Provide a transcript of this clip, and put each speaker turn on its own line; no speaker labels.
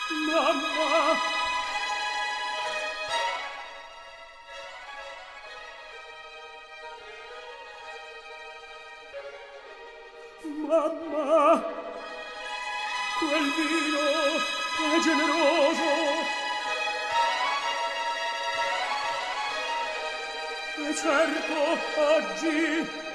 Mamma! Mamma! Quel vino è generoso! E certo, oggi